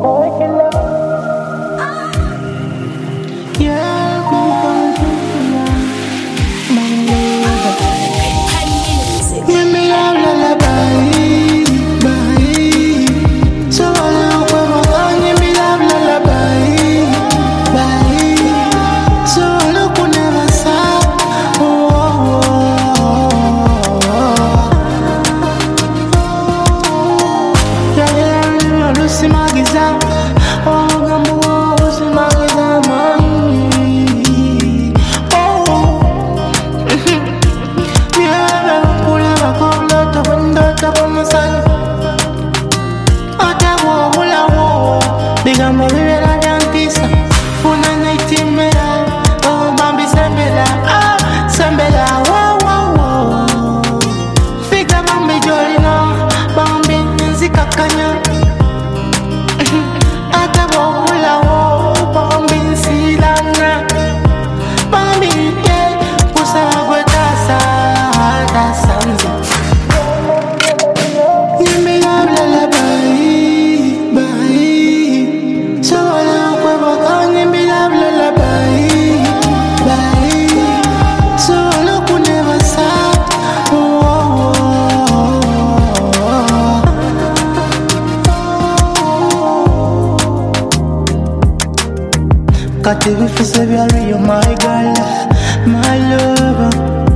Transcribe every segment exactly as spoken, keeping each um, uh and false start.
Got to be for Savior, you're my girl, my lover.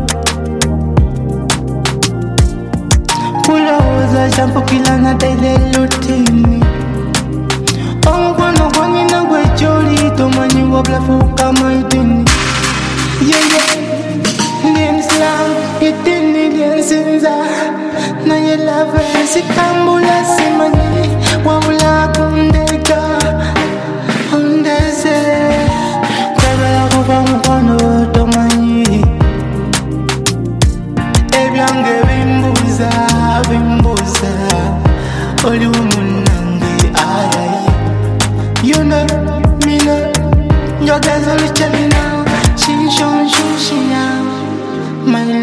Pull out a shampoo, kill on a daily routine. Oh, one of one in a way, Jolly, to man, you up like Fuka, my thing. Yeah, yeah, name's love, you didn't need your sins. Now you love her, she can't pull us in money. Wabula Kundeka, Hundese. Mukwano tomanyi ebyange bimbuza bimbuza oli munange ayayi you know me know njogeza luchemina shinshon shushina my